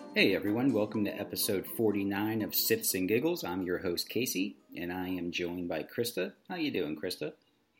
Hey everyone, welcome to episode 49 of Siths and Giggles. I'm your host Casey, and I am joined by Krista. How you doing, Krista?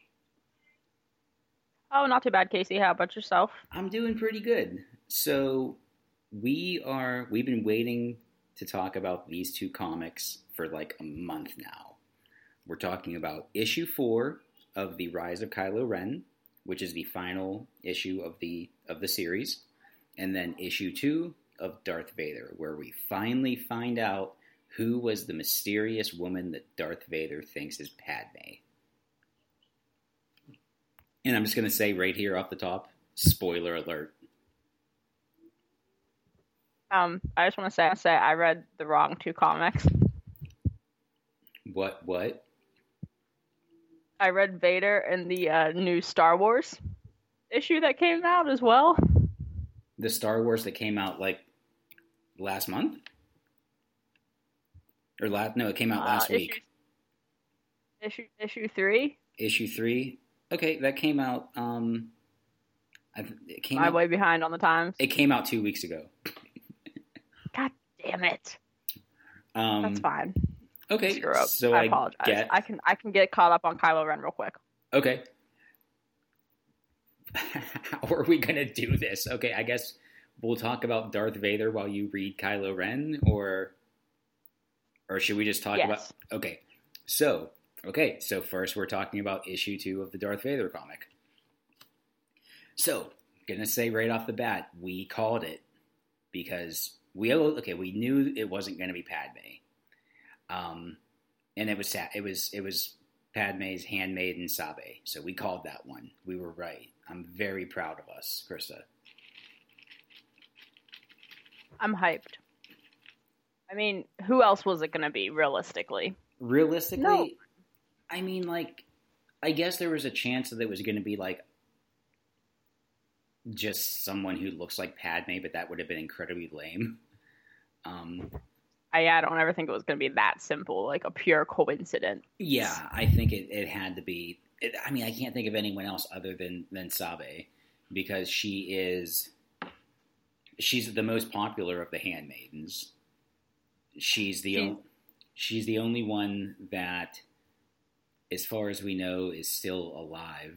Oh, not too bad, Casey. How about yourself? I'm doing pretty good. So we've been waiting to talk about these two comics for like a month now. We're talking about issue 4 of The Rise of Kylo Ren, which is the final issue of the series, and then issue 2 of Darth Vader, where we finally find out who was the mysterious woman that Darth Vader thinks is Padme. And I'm just going to say right here off the top, spoiler alert. I just want to say I read the wrong two comics. What? I read Vader in the new Star Wars issue that came out as well. The Star Wars that came out like last month? It came out last week. Issue 3? Issue 3? Okay, that came out, it came I'm out, way behind on the times. It came out 2 weeks ago. God damn it. That's fine. Okay, Screw up. so I apologize. I can get caught up on Kylo Ren real quick. Okay. How are we going to do this? Okay, I guess we'll talk about Darth Vader while you read Kylo Ren, or should we just talk about... Okay, so first we're talking about issue 2 of the Darth Vader comic. So, I'm going to say right off the bat, we called it because we knew it wasn't going to be Padme. And it was Padme's handmaiden Sabe. So we called that one. We were right. I'm very proud of us, Krista. I'm hyped. I mean, who else was it going to be, realistically? Realistically? No. I mean, like, I guess there was a chance that it was going to be, like, just someone who looks like Padme, but that would have been incredibly lame. I don't ever think it was going to be that simple, like a pure coincidence. Yeah, I think it had to be. I mean, I can't think of anyone else other than Sabe, because she's the most popular of the handmaidens. She's the only one that, as far as we know, is still alive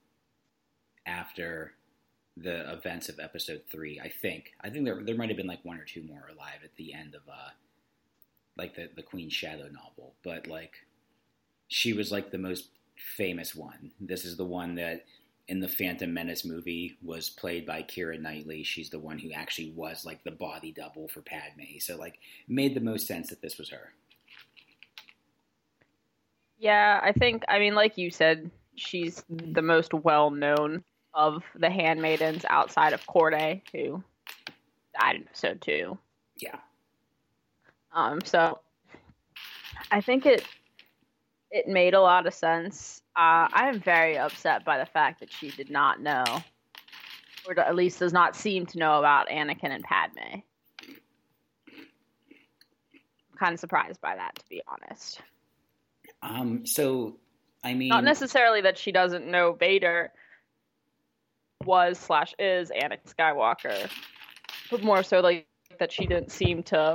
after the events of episode 3. I think there might have been like one or two more alive at the end of like the Queen's Shadow novel, but like she was like the most famous one. This is the one that in the Phantom Menace movie was played by Keira Knightley. She's the one who actually was like the body double for Padme. So like it made the most sense that this was her. Yeah, I mean, like you said, she's the most well-known of the handmaidens outside of Corday, who died in episode 2. Yeah. So I think it made a lot of sense. I am very upset by the fact that she did not know, or at least does not seem to know about Anakin and Padme. I'm kind of surprised by that, to be honest. So, I mean... Not necessarily that she doesn't know Vader was/is Anakin Skywalker, but more so like that she didn't seem to...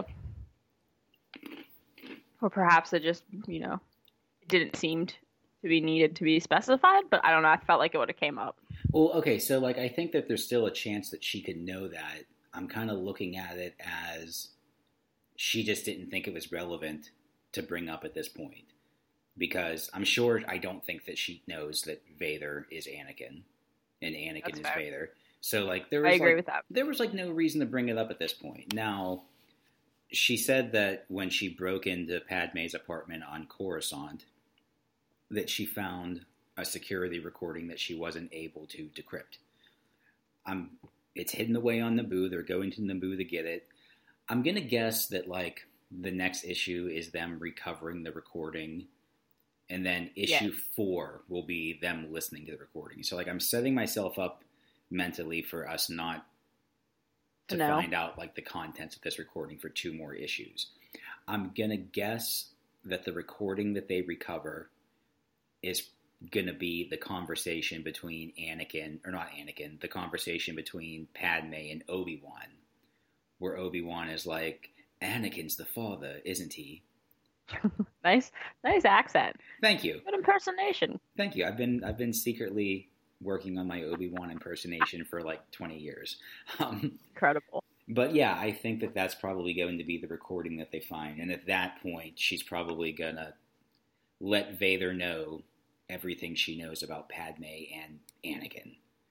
Or perhaps it just, it didn't seem to be needed to be specified, but I don't know. I felt like it would have came up. Well, okay, so like I think that there's still a chance that she could know that. I'm kind of looking at it as she just didn't think it was relevant to bring up at this point. Because I don't think that she knows that Vader is Anakin and Anakin is Vader. So like I agree with that. There was like no reason to bring it up at this point. Now, she said that when she broke into Padme's apartment on Coruscant, that she found a security recording that she wasn't able to decrypt. It's hidden away on Naboo. They're going to Naboo to get it. I'm going to guess that like the next issue is them recovering the recording, and then issue 4 will be them listening to the recording. So like I'm setting myself up mentally for us not to find out like the contents of this recording for 2 more issues. I'm going to guess that the recording that they recover is going to be the conversation between the conversation between Padme and Obi-Wan, where Obi-Wan is like, Anakin's the father, isn't he? Nice accent. Thank you. Good impersonation. Thank you. I've been secretly working on my Obi-Wan impersonation for like 20 years. Incredible. But yeah, I think that that's probably going to be the recording that they find. And at that point, she's probably going to let Vader know everything she knows about Padme and Anakin.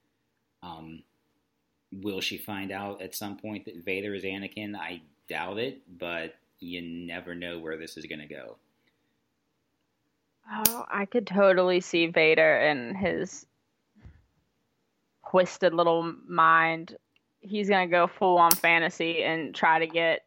Will she find out at some point that Vader is Anakin? I doubt it, but you never know where this is going to go. Oh, I could totally see Vader in his twisted little mind. He's gonna go full on fantasy and try to get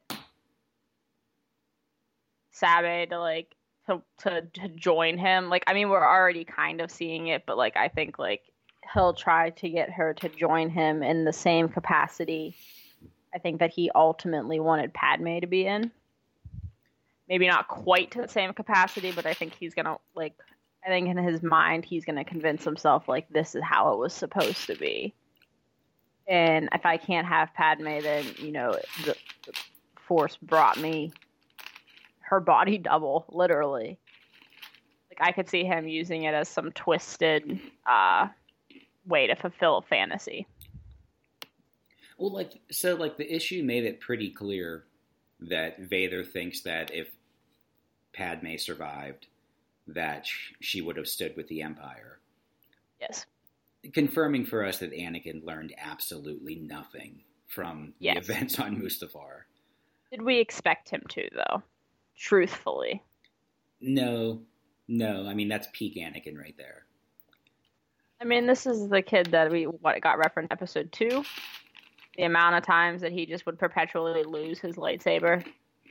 Sabe to like to join him. Like, I mean, we're already kind of seeing it, but like I think like he'll try to get her to join him in the same capacity I think that he ultimately wanted Padme to be in. Maybe not quite to the same capacity, but I think he's gonna like. I think in his mind he's gonna convince himself like this is how it was supposed to be. And if I can't have Padme, then, you know, the Force brought me her body double, literally. Like, I could see him using it as some twisted way to fulfill a fantasy. Well, the issue made it pretty clear that Vader thinks that if Padme survived, that she would have stood with the Empire. Yes. Confirming for us that Anakin learned absolutely nothing from the events on Mustafar. Did we expect him to, though? Truthfully. No. I mean, that's peak Anakin right there. I mean, this is the kid that got referenced in episode 2. The amount of times that he just would perpetually lose his lightsaber.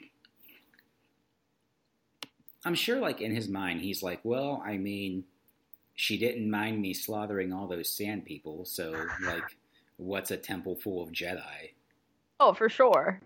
I'm sure, like, in his mind, he's like, well, I mean, she didn't mind me slaughtering all those sand people, so, like, what's a temple full of Jedi? Oh, for sure.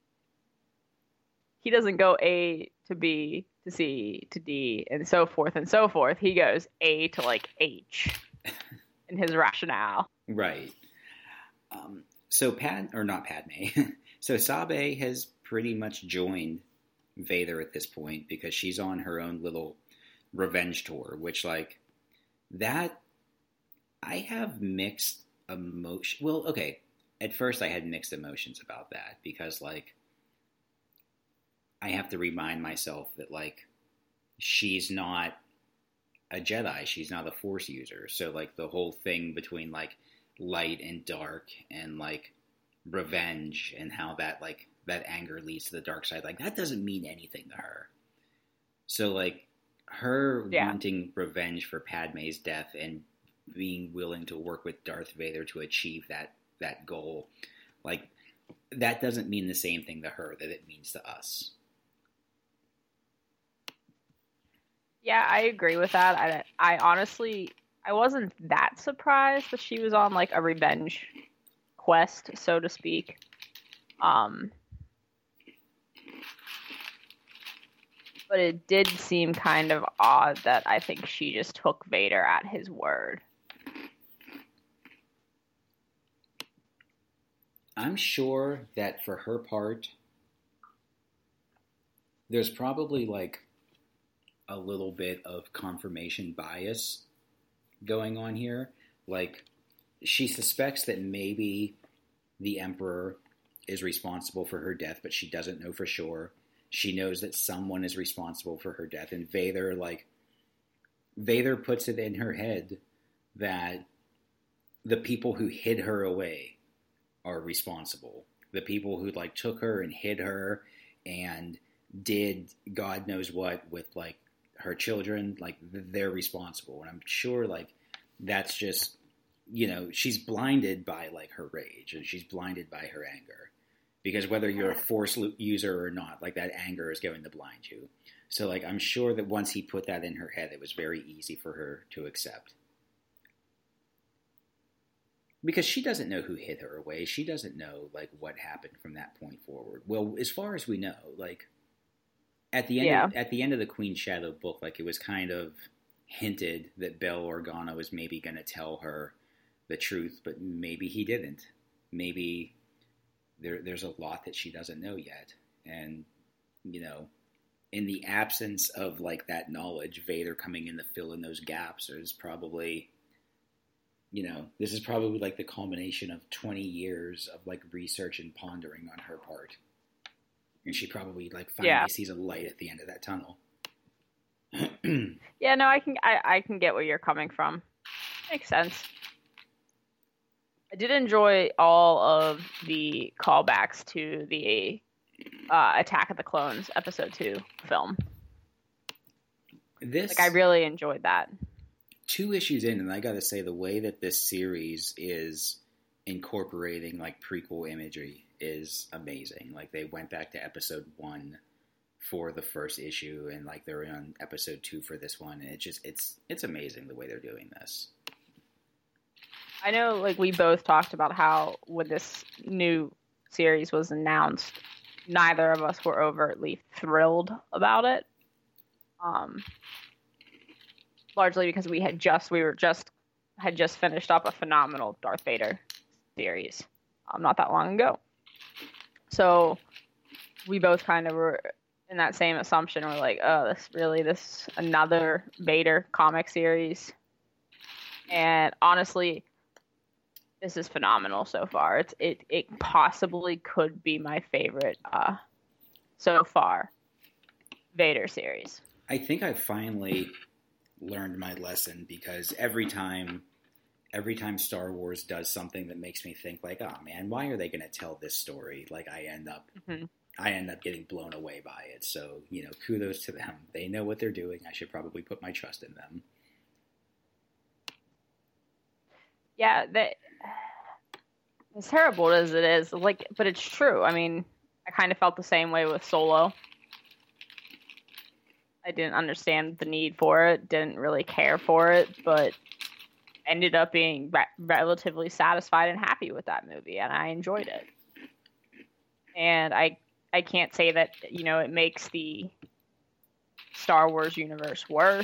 He doesn't go A to B to C to D and so forth and so forth. He goes A to, like, H in his rationale. Right. So so Sabe has pretty much joined Vader at this point because she's on her own little revenge tour, which, like, that, I have mixed emotion. Well, okay, at first I had mixed emotions about that because, like, I have to remind myself that, like, she's not a Jedi. She's not a Force user. So, like, the whole thing between, like, light and dark and, like, revenge and how that, like, that anger leads to the dark side, like, that doesn't mean anything to her. So, like, her wanting revenge for Padme's death and being willing to work with Darth Vader to achieve that goal, like, that doesn't mean the same thing to her that it means to us. Yeah, I agree with that. I honestly, I wasn't that surprised that she was on, like, a revenge quest, so to speak. But it did seem kind of odd that I think she just took Vader at his word. I'm sure that for her part, there's probably, like, a little bit of confirmation bias going on here. Like, she suspects that maybe the Emperor is responsible for her death, but she doesn't know for sure. She knows that someone is responsible for her death, and Vader puts it in her head that the people who hid her away are responsible. The people who, like, took her and hid her and did God knows what with, like, her children, like, they're responsible. And I'm sure, like, that's just, you know, she's blinded by, like, her rage, and she's blinded by her anger. Because whether you're a Force user or not, like, that anger is going to blind you. So, like, I'm sure that once he put that in her head, it was very easy for her to accept. Because she doesn't know who hid her away. She doesn't know, like, what happened from that point forward. Well, as far as we know, like, at the end of the Queen Shadow book, like, it was kind of hinted that Bail Organa was maybe going to tell her the truth, but maybe he didn't. Maybe there's a lot that she doesn't know yet. And, you know, in the absence of, like, that knowledge, Vader coming in to fill in those gaps is probably, you know, this is probably, like, the culmination of 20 years of, like, research and pondering on her part. And she probably, like, finally sees a light at the end of that tunnel. Yeah, no, I can get where you're coming from. Makes sense. I did enjoy all of the callbacks to the Attack of the Clones Episode 2 film. I really enjoyed that. 2 issues in, and I gotta say, the way that this series is incorporating, like, prequel imagery is amazing. Like, they went back to Episode 1 for the first issue, and, like, they're on Episode 2 for this one, and it's amazing the way they're doing this. I know, like, we both talked about how when this new series was announced, neither of us were overtly thrilled about it. Largely because we had just finished up a phenomenal Darth Vader series not that long ago. So we both kind of were in that same assumption. We're like, oh, this another Vader comic series. And honestly, this is phenomenal so far. It possibly could be my favorite so far Vader series. I think I finally learned my lesson, because every time Star Wars does something that makes me think, like, oh man, why are they going to tell this story? Like, I end up getting blown away by it. So, you know, kudos to them. They know what they're doing. I should probably put my trust in them. Yeah, as terrible as it is, like, but it's true. I mean, I kind of felt the same way with Solo. I didn't understand the need for it, didn't really care for it, but ended up being relatively satisfied and happy with that movie, and I enjoyed it. And I can't say that, you know, it makes the Star Wars universe worse.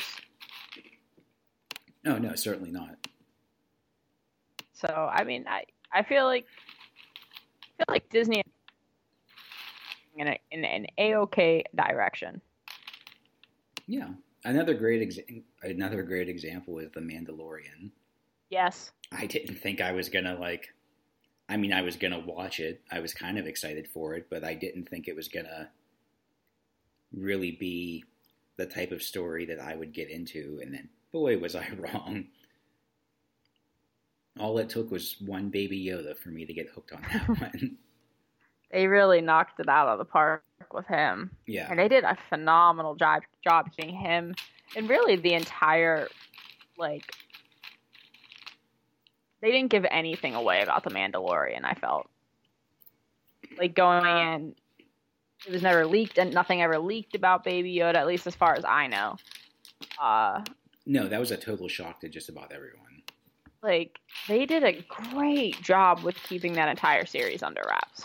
No, certainly not. So, I mean, I feel like Disney in an A-OK direction. Yeah. Another great example is The Mandalorian. Yes. I didn't think I was going to, like, I mean, I was going to watch it. I was kind of excited for it, but I didn't think it was going to really be the type of story that I would get into. And then, boy, was I wrong. All it took was one Baby Yoda for me to get hooked on that one. They really knocked it out of the park with him. Yeah. And they did a phenomenal job keeping him and really the entire, like, they didn't give anything away about The Mandalorian, I felt. Like, going in, it was never leaked, and nothing ever leaked about Baby Yoda, at least as far as I know. No, that was a total shock to just about everyone. Like, they did a great job with keeping that entire series under wraps.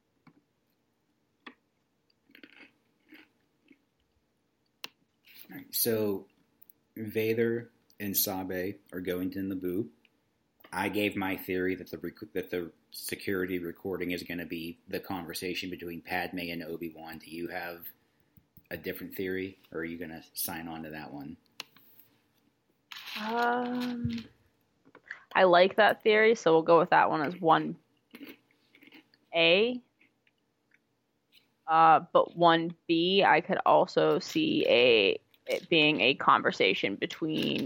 All right, so Vader and Sabe are going to Naboo. I gave my theory that the security recording is going to be the conversation between Padme and Obi-Wan. Do you have a different theory, or are you going to sign on to that one? I like that theory, so we'll go with that one as 1A. But 1B, I could also see it being a conversation between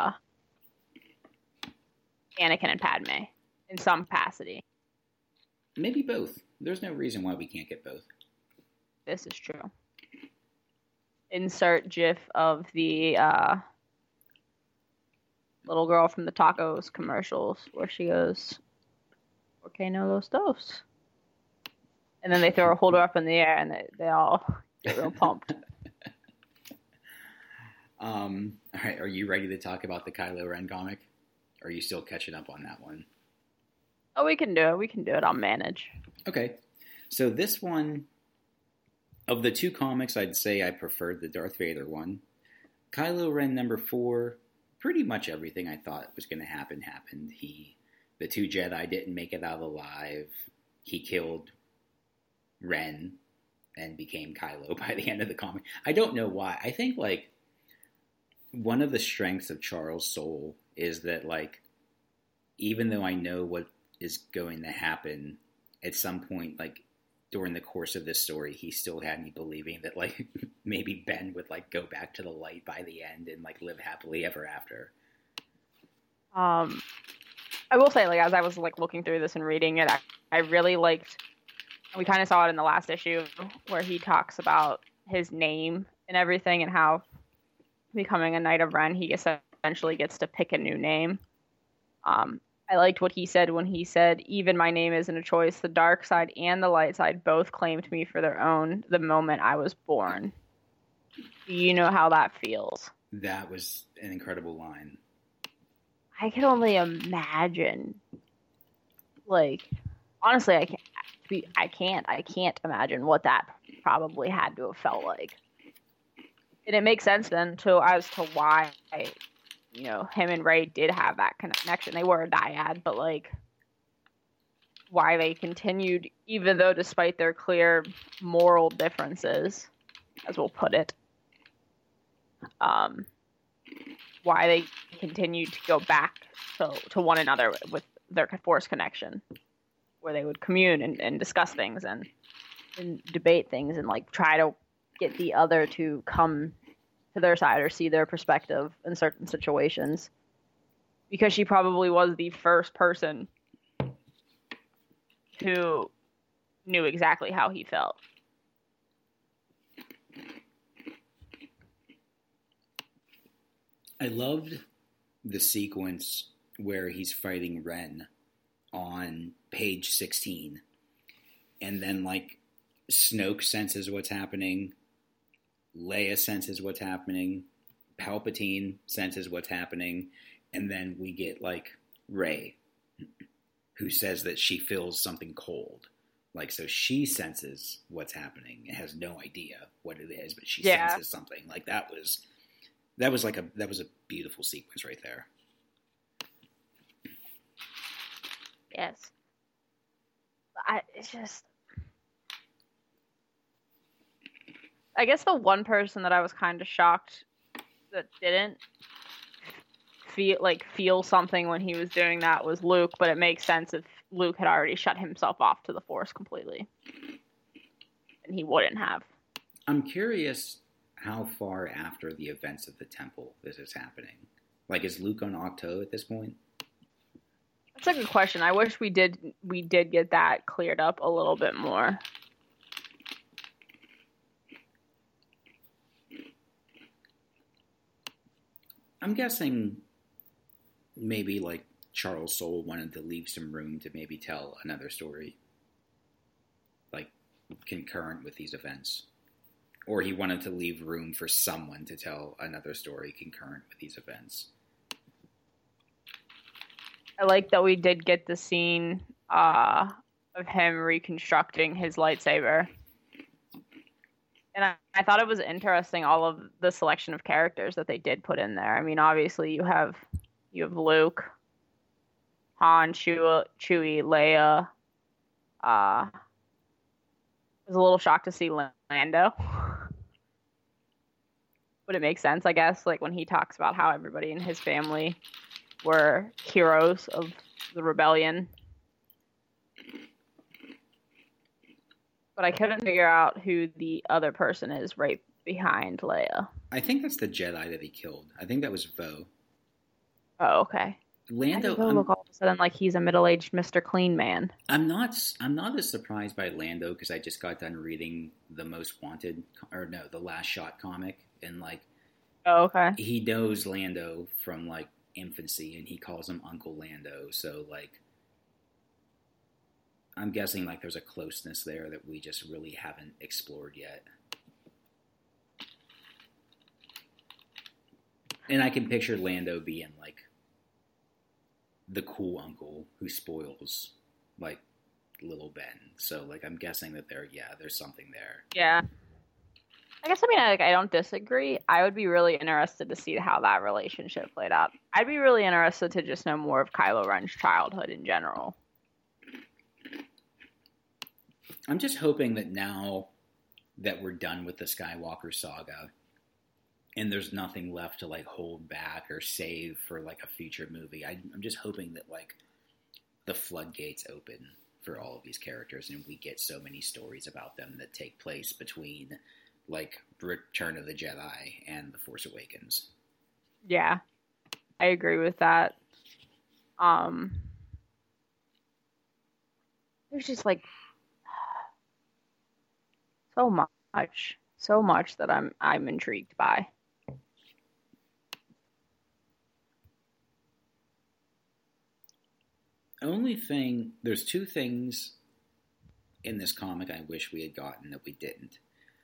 Anakin and Padme in some capacity. Maybe both. There's no reason why we can't get both. This is true. Insert GIF of the little girl from the tacos commercials where she goes, "Okay, no los dos." And then they throw her holder up in the air and they all get real pumped. All right, are you ready to talk about the Kylo Ren comic? Or are you still catching up on that one? Oh, we can do it. We can do it. I'll manage. Okay. So this one, of the 2 comics, I'd say I preferred the Darth Vader one. Kylo Ren number 4, pretty much everything I thought was going to happen happened. The 2 Jedi didn't make it out alive. He killed Ren and became Kylo by the end of the comic. I don't know why. I think like one of the strengths of Charles Soule is that like even though I know what is going to happen at some point, like during the course of this story, he still had me believing that like maybe Ben would like go back to the light by the end and like live happily ever after. I will say, like, as I was like looking through this and reading it, I really liked. We kind of saw it in the last issue where he talks about his name and everything, and how becoming a Knight of Ren, he essentially gets to pick a new name. I liked what he said when he said, "Even my name isn't a choice. The dark side and the light side both claimed me for their own the moment I was born." Do you know how that feels? That was an incredible line. I can only imagine. Like, honestly, I can't imagine what that probably had to have felt like. And it makes sense then as to why, you know, him and Rey did have that connection. They were a dyad, but like why they continued, even though despite their clear moral differences, as we'll put it, why they continued to go back to one another with their Force connection, where they would commune and discuss things and debate things and like try to get the other to come to their side or see their perspective in certain situations, because she probably was the first person who knew exactly how he felt. I loved the sequence where he's fighting Ren on page 16, and then like Snoke senses what's happening, Leia senses what's happening, Palpatine senses what's happening, and then we get like Rey, who says that she feels something cold. Like, so she senses what's happening and has no idea what it is, but she senses something. Like that was a beautiful sequence right there. Yes. It's just, I guess the one person that I was kind of shocked that didn't feel something when he was doing that was Luke, but it makes sense if Luke had already shut himself off to the Force completely, and he wouldn't have. I'm curious how far after the events of the temple this is happening. Like, is Luke on Ahch-To at this point? That's a good question. I wish we did get that cleared up a little bit more. I'm guessing maybe like Charles Soule wanted to leave some room to maybe tell another story, like concurrent with these events. Or he wanted to leave room for someone to tell another story concurrent with these events. I like that we did get the scene of him reconstructing his lightsaber. And I thought it was interesting, all of the selection of characters that they did put in there. I mean, obviously you have Luke, Han, Chewie, Leia. I was a little shocked to see Lando. But it makes sense, I guess, like when he talks about how everybody in his family were heroes of the rebellion. But I couldn't figure out who the other person is right behind Leia. I think that's the Jedi that he killed. I think that was Vo. Oh, okay. Lando look all of a sudden like he's a middle-aged Mr. Clean man. I'm not as surprised by Lando because I just got done reading the the Last Shot comic, and like, oh, okay, he knows Lando from like infancy, and he calls him Uncle Lando. So like, I'm guessing like there's a closeness there that we just really haven't explored yet. And I can picture Lando being like the cool uncle who spoils like little Ben. So like, I'm guessing that there's something there. Yeah. I guess, I mean, I don't disagree. I would be really interested to see how that relationship played out. I'd be really interested to just know more of Kylo Ren's childhood in general. I'm just hoping that now that we're done with the Skywalker saga and there's nothing left to like hold back or save for like a future movie, I'm just hoping that like the floodgates open for all of these characters and we get so many stories about them that take place between like Return of the Jedi and The Force Awakens. Yeah, I agree with that. There's just like so much that I'm intrigued by. There's two things in this comic I wish we had gotten that we didn't.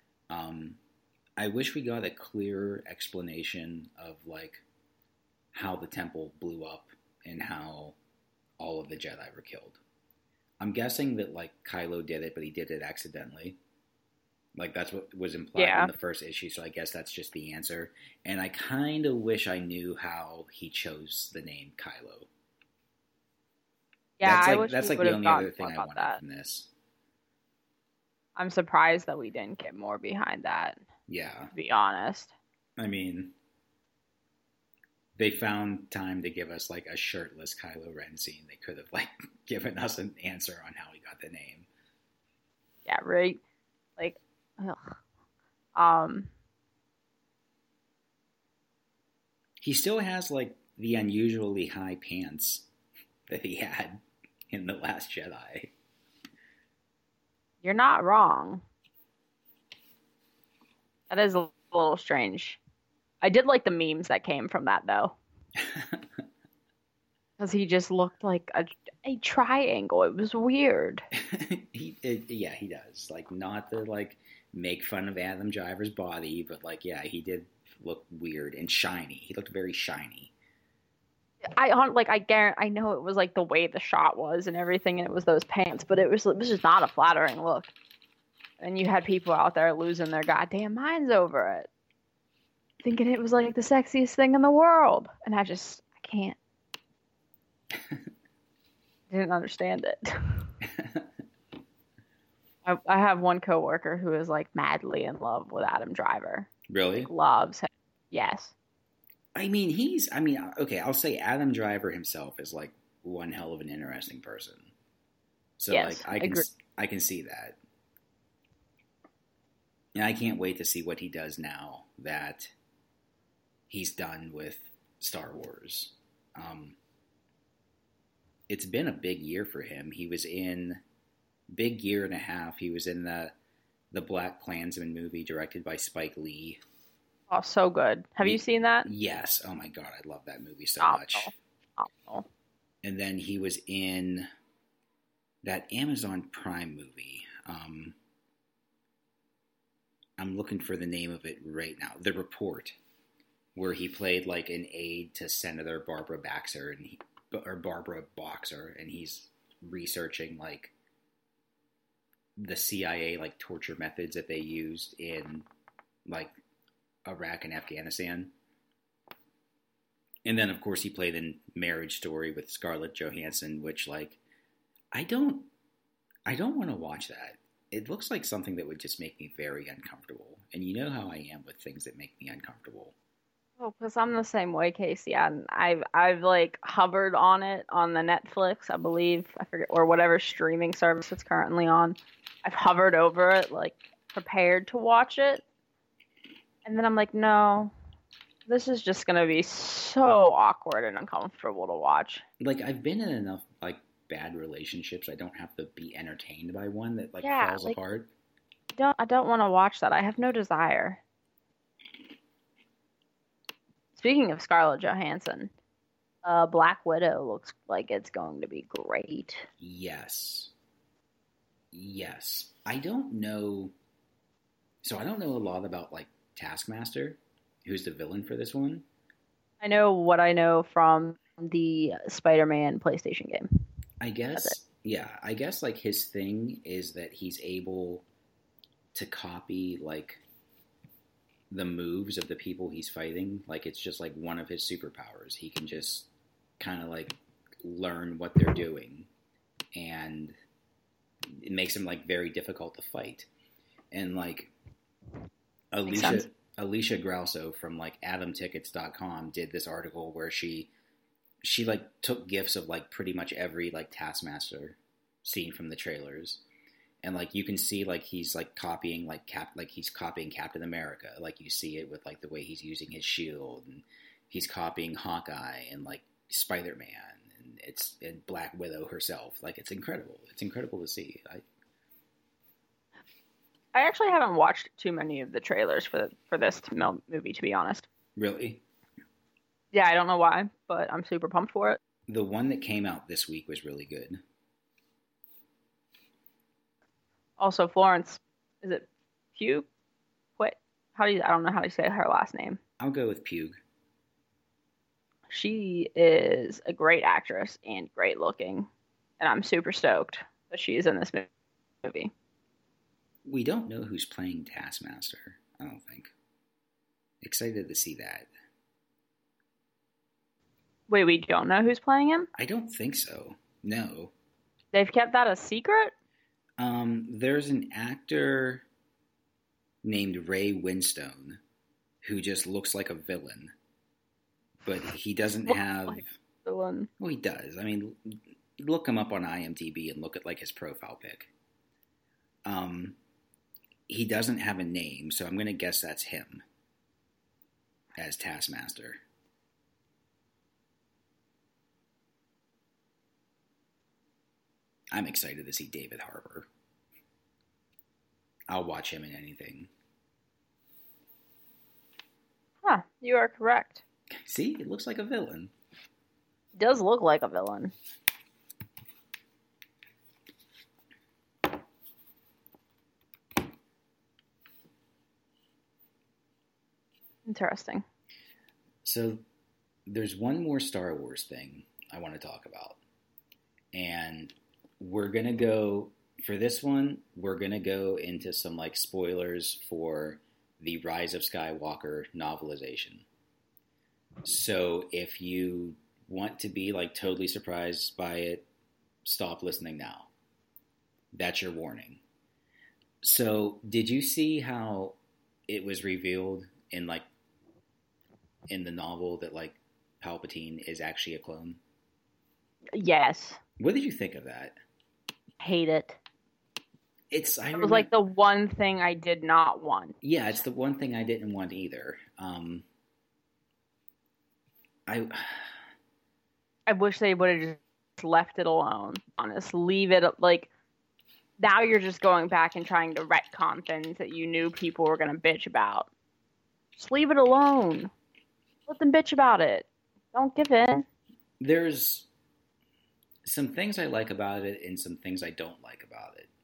I wish we got a clearer explanation of like how the temple blew up and how all of the Jedi were killed. I'm guessing that like Kylo did it, but he did it accidentally. Like that's what was implied in the first issue, so I guess that's just the answer. And I kind of wish I knew how he chose the name Kylo. Yeah, that's like the only other thing I wanted from this. I'm surprised that we didn't get more behind that. Yeah. To be honest. I mean, they found time to give us like a shirtless Kylo Ren scene. They could have like given us an answer on how he got the name. Yeah, right. Like, ugh. He still has like the unusually high pants that he had in The Last Jedi. You're not wrong. That is a little strange. I did like the memes that came from that, though. Because he just looked like a triangle. It was weird. He does. Like, not to, like, make fun of Adam Driver's body, but, like, yeah, he did look weird and shiny. He looked very shiny. I know it was, like, the way the shot was and everything, and it was those pants, but it was just not a flattering look. And you had people out there losing their goddamn minds over it. Thinking it was, like, the sexiest thing in the world. And I can't. I didn't understand it. I have one coworker who is, like, madly in love with Adam Driver. Really? Loves him. Yes. I mean, okay, I'll say Adam Driver himself is, like, one hell of an interesting person. So, yes, like, I can see that. And I can't wait to see what he does now that he's done with Star Wars. It's been a big year for him. He was in big year and a half. He was in the Black Klansman movie directed by Spike Lee. Oh, so good. Have you seen that? Yes. Oh my God, I love that movie so much. Oh. And then he was in that Amazon Prime movie. I'm looking for the name of it right now. The Report, where he played like an aide to Senator Barbara Boxer, and he's researching like the CIA like torture methods that they used in like Iraq and Afghanistan. And then of course he played in Marriage Story with Scarlett Johansson, which like I don't want to watch that. It looks like something that would just make me very uncomfortable. And you know how I am with things that make me uncomfortable. Oh, because I'm the same way, Casey. I've like hovered on it on the Netflix, I believe, I forget, or whatever streaming service it's currently on. I've hovered over it, like prepared to watch it, and then I'm like, no, this is just gonna be so awkward and uncomfortable to watch. Like I've been in enough like bad relationships. I don't have to be entertained by one that like falls apart. I don't want to watch that. I have no desire. Speaking of Scarlett Johansson, Black Widow looks like it's going to be great. Yes. I don't know a lot about like Taskmaster, who's the villain for this one. I know what I know from the Spider-Man PlayStation game. I guess like his thing is that he's able to copy like the moves of the people he's fighting. Like it's just like one of his superpowers. He can just kind of like learn what they're doing and it makes him like very difficult to fight. And like Makes sense. Alicia Grauso from like AtomTickets.com did this article where she like took gifs of like pretty much every like Taskmaster scene from the trailers, and like you can see like he's like copying like he's copying Captain America. Like you see it with like the way he's using his shield, and he's copying Hawkeye and like Spider-Man, and Black Widow herself. Like it's incredible. It's incredible to see. I actually haven't watched too many of the trailers for this movie, to be honest. Really? Yeah, I don't know why, but I'm super pumped for it. The one that came out this week was really good. Also, Florence, is it Pugh? Wait, I don't know how to say her last name. I'll go with Pugh. She is a great actress and great looking, and I'm super stoked that she's in this movie. We don't know who's playing Taskmaster, I don't think. Excited to see that. Wait, we don't know who's playing him? I don't think so. No. They've kept that a secret? There's an actor named Ray Winstone who just looks like a villain. But he doesn't have... Like a villain. Well, he does. I mean, look him up on IMDb and look at like his profile pic. He doesn't have a name, so I'm going to guess that's him as Taskmaster. I'm excited to see David Harbour. I'll watch him in anything. Huh, you are correct. See, it looks like a villain. He does look like a villain. Interesting. So, there's one more Star Wars thing I want to talk about. And we're going to go, for this one, we're going to go into some like spoilers for the Rise of Skywalker novelization. So if you want to be like totally surprised by it, stop listening now. That's your warning. So did you see how it was revealed in the novel that like Palpatine is actually a clone? Yes. What did you think of that? Hate it. It was like the one thing I did not want. Yeah, it's the one thing I didn't want either. I wish they would have just left it alone. Honest, leave it like. Now you're just going back and trying to retcon things that you knew people were going to bitch about. Just leave it alone. Let them bitch about it. Don't give in. There's some things I like about it and some things I don't like about it.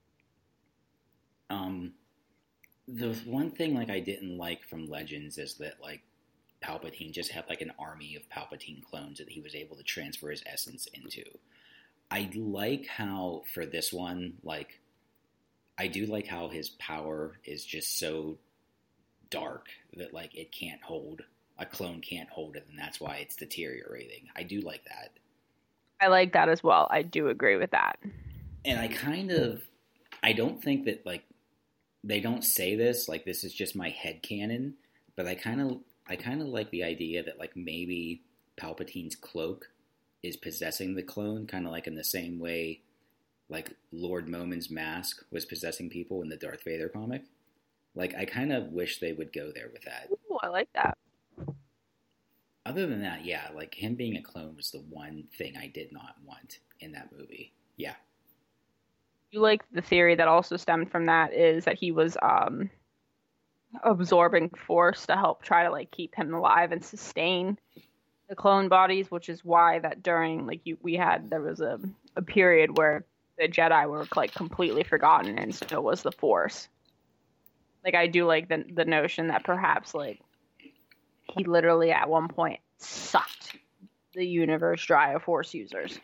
The one thing like I didn't like from Legends is that like Palpatine just had like an army of Palpatine clones that he was able to transfer his essence into. I like how for this one, like I do like how his power is just so dark that like it can't hold, a clone can't hold it, and that's why it's deteriorating. I do like that. I like that as well. I do agree with that. And I don't think that like they don't say this, like this is just my headcanon, but I kind of like the idea that like maybe Palpatine's cloak is possessing the clone, kind of like in the same way like Lord Momin's mask was possessing people in the Darth Vader comic. Like I kind of wish they would go there with that. Ooh, I like that. Other than that, yeah, like him being a clone was the one thing I did not want in that movie. Yeah. You like the theory that also stemmed from that is that he was absorbing force to help try to like keep him alive and sustain the clone bodies, which is why that during like there was a period where the Jedi were like completely forgotten and so was the Force. Like I do like the notion that perhaps like he literally at one point sucked the universe dry of Force users.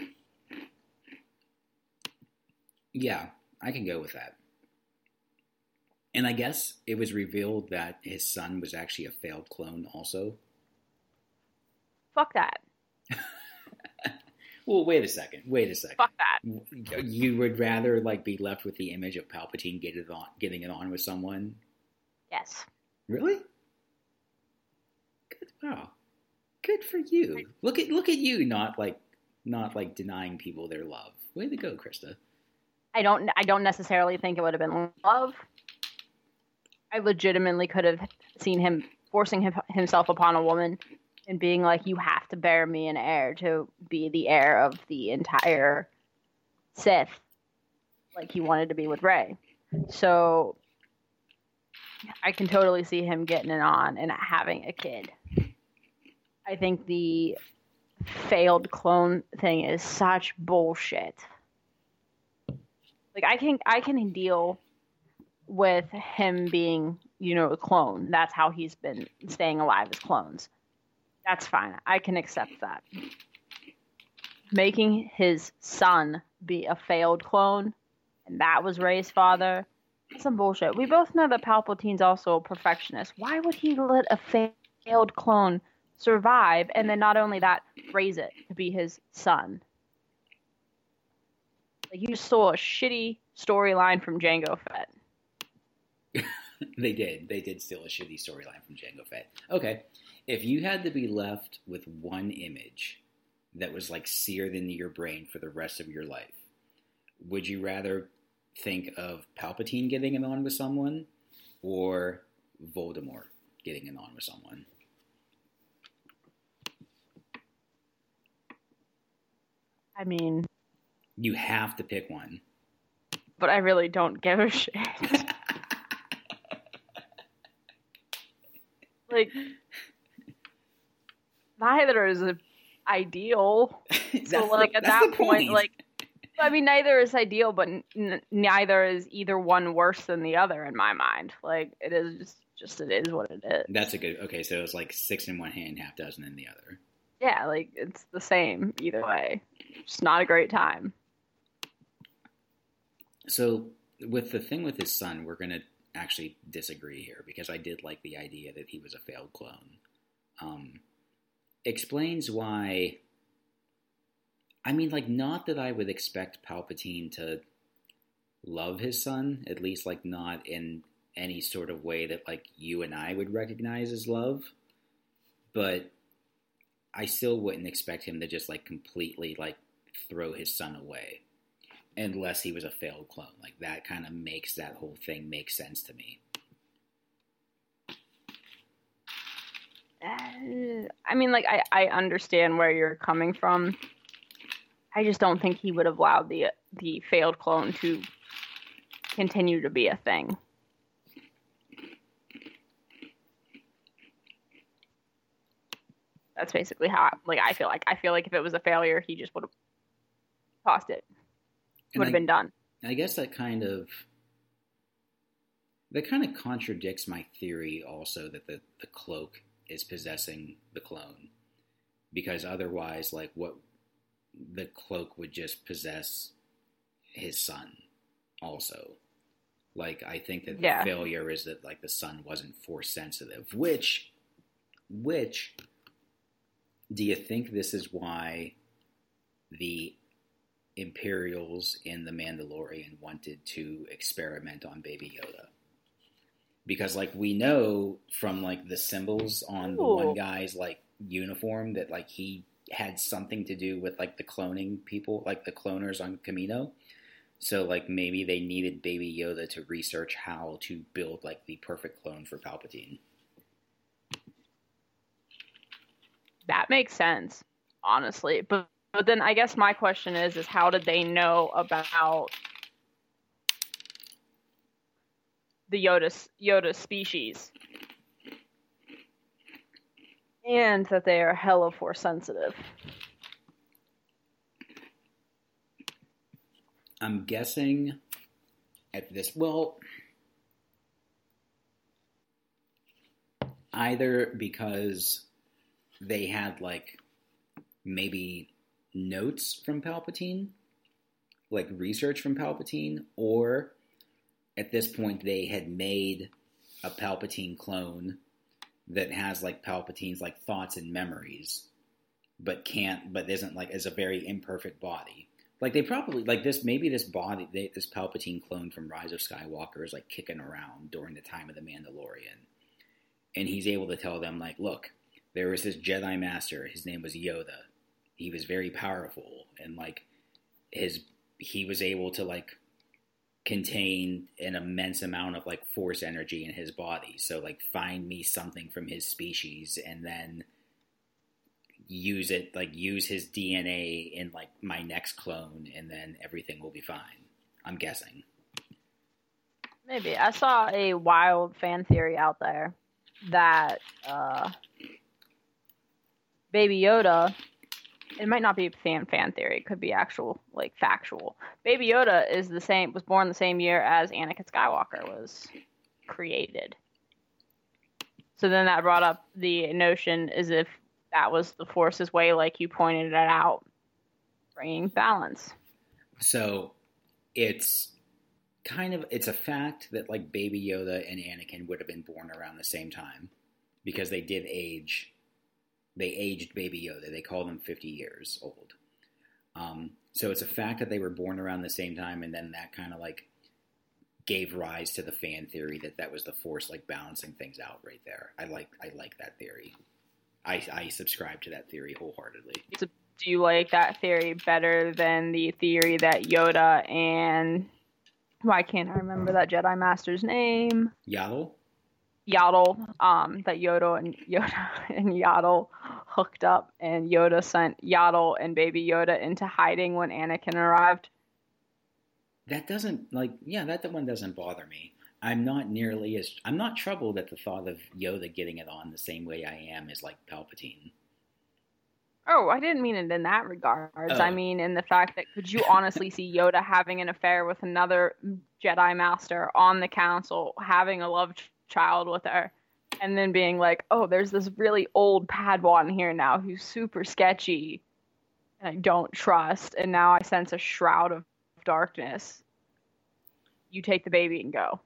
Yeah, I can go with that. And I guess it was revealed that his son was actually a failed clone also. Fuck that. Well, wait a second. Fuck that. You would rather like be left with the image of Palpatine getting it on with someone? Yes. Really? Good. Wow. Good for you. Look at you, not like denying people their love. Way to go, Krista. I don't necessarily think it would have been love. I legitimately could have seen him forcing himself upon a woman and being like, you have to bear me an heir to be the heir of the entire Sith, like he wanted to be with Rey. So I can totally see him getting it on and having a kid. I think the failed clone thing is such bullshit. Like I can deal with him being, a clone. That's how he's been staying alive as clones. That's fine. I can accept that. Making his son be a failed clone, and that was Rey's father, that's some bullshit. We both know that Palpatine's also a perfectionist. Why would he let a failed clone survive, and then not only that, raise it to be his son? Like, you stole a shitty storyline from Jango Fett. They did steal a shitty storyline from Jango Fett. Okay. If you had to be left with one image that was like seared into your brain for the rest of your life, would you rather think of Palpatine getting it on with someone or Voldemort getting it on with someone? I mean, you have to pick one. But I really don't give a shit. Like, neither is ideal. So, like, at that point, like, I mean, neither is ideal, but neither is either one worse than the other in my mind. Like, it is just it is what it is. That's a good, okay, so it's like 6 in one hand, half dozen in the other. Yeah, like, it's the same either way. It's not a great time. So, with the thing with his son, we're going to actually disagree here, because I did like the idea that he was a failed clone. Explains why... I mean, like, not that I would expect Palpatine to love his son, at least, like, not in any sort of way that, like, you and I would recognize as love, but I still wouldn't expect him to just, like, completely, like, throw his son away, unless he was a failed clone. Like, that kind of makes that whole thing make sense to me. I mean, like, I understand where you're coming from. I just don't think he would have allowed the failed clone to continue to be a thing. That's basically how I feel like. I feel like if it was a failure, he just would have tossed it. Would have been done. I guess that kind of contradicts my theory also that the cloak is possessing the clone. Because otherwise, like, what the cloak would just possess his son also. Like, I think that the failure is that, like, the son wasn't force sensitive, which do you think this is why the Imperials in The Mandalorian wanted to experiment on Baby Yoda? Because, like, we know from, like, the symbols on the one guy's, like, uniform that, like, he had something to do with, like, the cloning people, like the cloners on Kamino. So, like, maybe they needed Baby Yoda to research how to build, like, the perfect clone for Palpatine. That makes sense, honestly. But then I guess my question is how did they know about the Yoda species? And that they are hella force sensitive. I'm guessing at this, well, either because they had, like, maybe notes from Palpatine, like research from Palpatine, or at this point they had made a Palpatine clone that has, like, Palpatine's, like, thoughts and memories but isn't like is a very imperfect body. Like they probably like this. Maybe this body, this Palpatine clone from Rise of Skywalker is like kicking around during the time of the Mandalorian, and he's able to tell them like, look, there was this Jedi Master. His name was Yoda. He was very powerful, and like he was able to like contain an immense amount of like force energy in his body. So like find me something from his species, and then use his DNA in like my next clone, and then everything will be fine. I'm guessing. Maybe. I saw a wild fan theory out there that Baby Yoda, it might not be fan theory, it could be actual like factual. Baby Yoda was born the same year as Anakin Skywalker was created. So then that brought up the notion as if that was the Force's way, like you pointed it out, bringing balance. So it's a fact that like Baby Yoda and Anakin would have been born around the same time, because they did age. They aged Baby Yoda. They call them 50 years old. So it's a fact that they were born around the same time, and then that kind of like gave rise to the fan theory that was the Force like balancing things out right there. I like that theory. I subscribe to that theory wholeheartedly. So do you like that theory better than the theory that Yoda and... Why can't I remember that Jedi Master's name? Yaddle? Yaddle. That Yoda and Yaddle hooked up, and Yoda sent Yaddle and Baby Yoda into hiding when Anakin arrived? That one doesn't bother me. I'm not troubled at the thought of Yoda getting it on the same way I am as like Palpatine. Oh, I didn't mean it in that regards. Oh. I mean in the fact that could you honestly see Yoda having an affair with another Jedi Master on the council, having a love child with her, and then being like, oh, there's this really old Padawan here now who's super sketchy and I don't trust, and now I sense a shroud of darkness. You take the baby and go.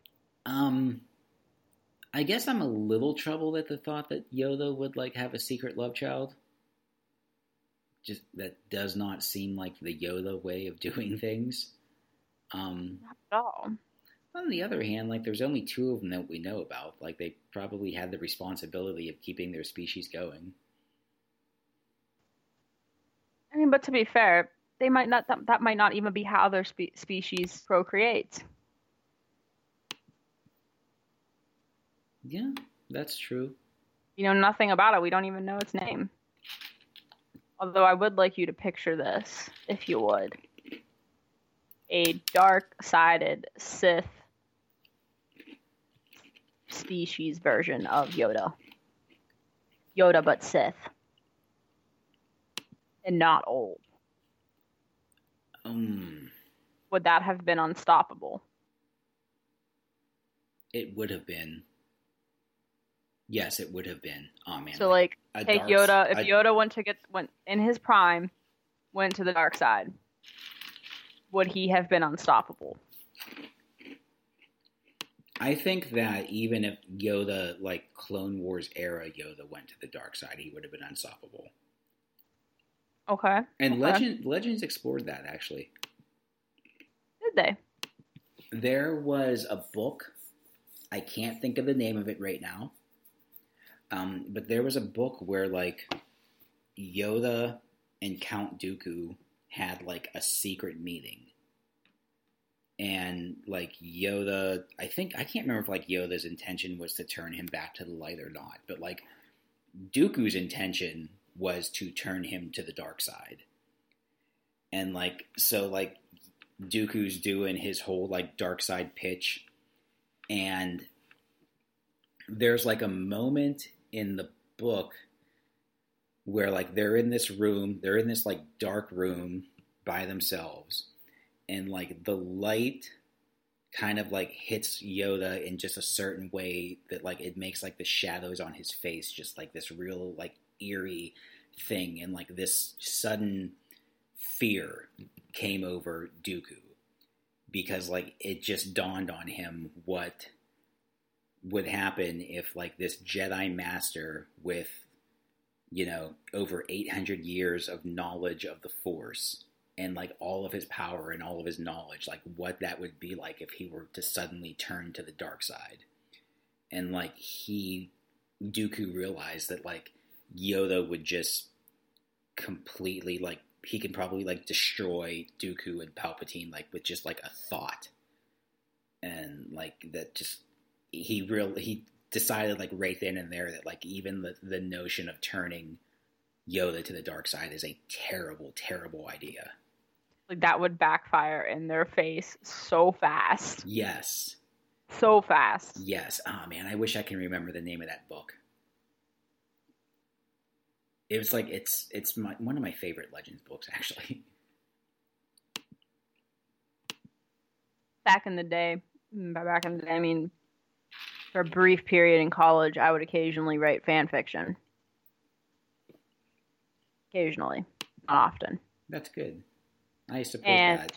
I guess I'm a little troubled at the thought that Yoda would like have a secret love child. Just that does not seem like the Yoda way of doing things. Not at all. On the other hand, like there's only 2 of them that we know about. Like they probably had the responsibility of keeping their species going. I mean, but to be fair, they might not. That might not even be how their species procreates. Yeah, that's true. You know nothing about it. We don't even know its name. Although I would like you to picture this, if you would. A dark-sided Sith species version of Yoda. Yoda but Sith. And not old. Would that have been unstoppable? It would have been. Yes, it would have been. Oh man! So like take Yoda. If Yoda went in his prime, went to the dark side, would he have been unstoppable? I think that even if Yoda, like Clone Wars era Yoda, went to the dark side, he would have been unstoppable. Okay. And Legends explored that actually. Did they? There was a book. I can't think of the name of it right now. But there was a book where, like, Yoda and Count Dooku had, like, a secret meeting. And, like, Yoda... I can't remember if, like, Yoda's intention was to turn him back to the light or not. But, like, Dooku's intention was to turn him to the dark side. And, like, so, like, Dooku's doing his whole, like, dark side pitch. And there's, like, a moment in the book where like they're in this like dark room by themselves, and like the light kind of like hits Yoda in just a certain way that like it makes like the shadows on his face just like this real like eerie thing, and like this sudden fear came over Dooku because like it just dawned on him what would happen if like this Jedi Master with over 800 years of knowledge of the Force and like all of his power and all of his knowledge, like what that would be like if he were to suddenly turn to the dark side. And like Dooku realized that like Yoda would just completely like, he can probably like destroy Dooku and Palpatine like with just like a thought. And like that just, he decided like right then and there that like even the notion of turning Yoda to the dark side is a terrible, terrible idea. Like that would backfire in their face so fast. Yes. So fast. Yes. Oh man, I wish I can remember the name of that book. It was like it's one of my favorite Legends books actually. Back in the day, I mean, for a brief period in college, I would occasionally write fan fiction. Occasionally, not often. That's good. I support and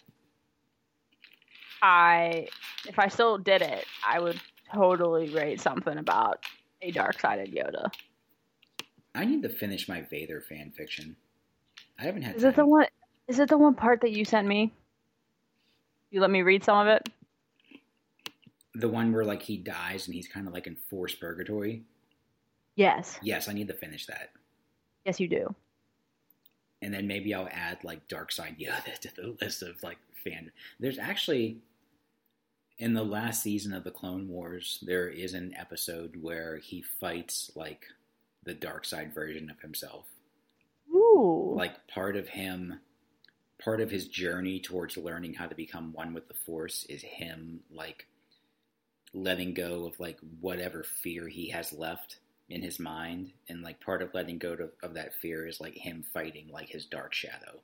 that. If I still did it, I would totally write something about a dark-sided Yoda. I need to finish my Vader fan fiction. I haven't had. Is it the one part that you sent me? You let me read some of it. The one where like he dies and he's kind of like in forced purgatory. Yes. Yes, I need to finish that. Yes, you do. And then maybe I'll add like Darkside Yoda to the list of like fan. There's actually, in the last season of the Clone Wars, there is an episode where he fights like the Darkside version of himself. Ooh. Like part of his journey towards learning how to become one with the Force is him like letting go of like whatever fear he has left in his mind, and like part of letting go of that fear is like him fighting like his dark shadow.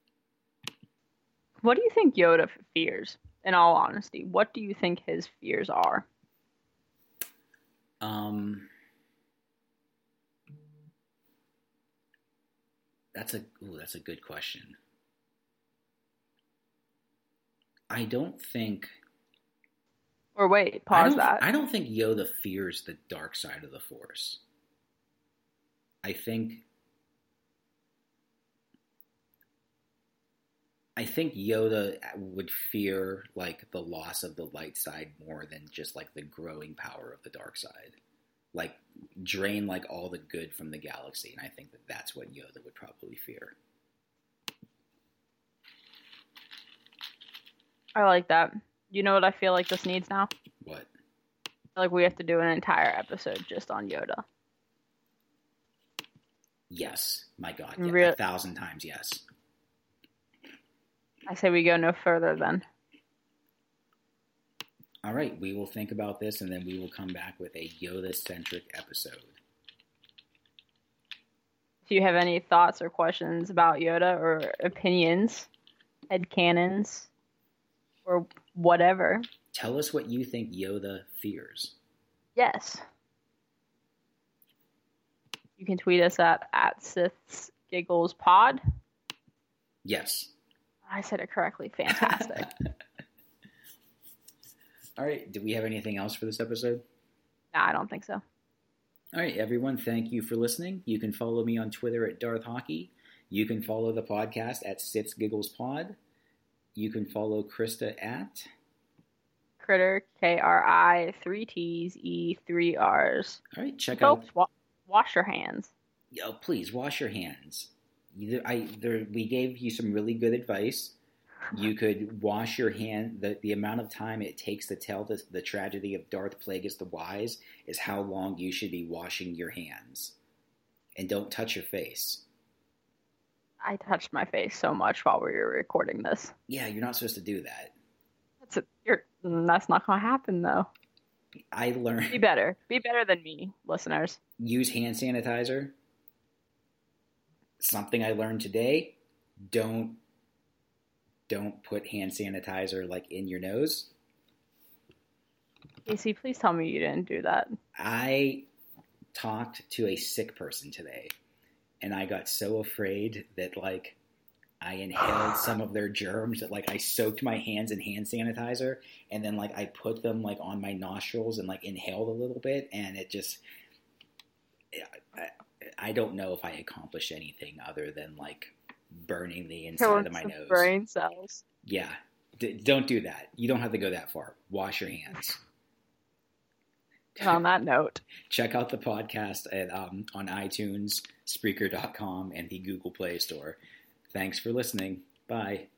What do you think Yoda fears? In all honesty, what do you think his fears are? That's a good question. I don't think. Or wait, pause that. I don't think Yoda fears the dark side of the Force. I think Yoda would fear like the loss of the light side more than just like the growing power of the dark side. Like drain like all the good from the galaxy, and I think that's what Yoda would probably fear. I like that. You know what I feel like this needs now? What? I feel like we have to do an entire episode just on Yoda. Yes. My God. Yeah, 1,000 times yes. I say we go no further then. All right. We will think about this, and then we will come back with a Yoda-centric episode. Do you have any thoughts or questions about Yoda or opinions, headcanons, or whatever? Tell us what you think Yoda fears. Yes. You can tweet us at Sith's Giggles Pod. Yes. I said it correctly. Fantastic. All right. Do we have anything else for this episode? No, I don't think so. All right, everyone. Thank you for listening. You can follow me on Twitter at Darth Hockey. You can follow the podcast at Sith's Giggles Pod. You can follow Krista at Critter, KRI, 3 T's, E, 3 R's. All right, check Folks, out. Wash your hands. Yo, please wash your hands. We gave you some really good advice. You could wash your hand. The amount of time it takes to tell the tragedy of Darth Plagueis the Wise is how long you should be washing your hands. And don't touch your face. I touched my face so much while we were recording this. Yeah, you're not supposed to do that. That's not going to happen, though. I learned. Be better. Be better than me, listeners. Use hand sanitizer. Something I learned today. Don't put hand sanitizer like in your nose. Casey, please tell me you didn't do that. I talked to a sick person today, and I got so afraid that like I inhaled some of their germs that like I soaked my hands in hand sanitizer, and then like I put them like on my nostrils and like inhaled a little bit, and it just I don't know if I accomplished anything other than like burning the Killing inside of my some nose. brain cells. Yeah. Don't do that. You don't have to go that far. Wash your hands. And on that note, check out the podcast at on iTunes, Spreaker.com, and the Google Play Store. Thanks for listening. Bye.